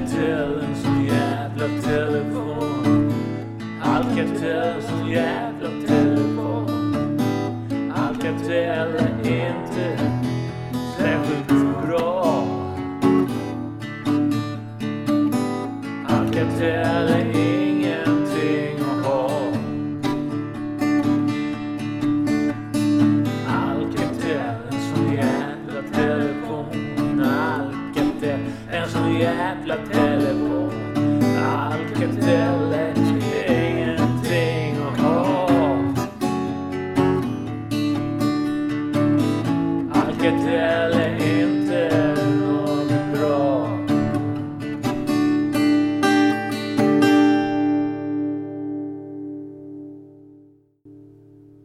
Alcatel, en sån jävla telefon. Alcatel, en sån jävla telefon. Alcatel är inte särskilt bra. Alcatel är ingenting att ha. Alcatel, en sån jävla telefon. Alcatel, en sån jävla telefon. Alcatel är ingenting att ha. Alcatel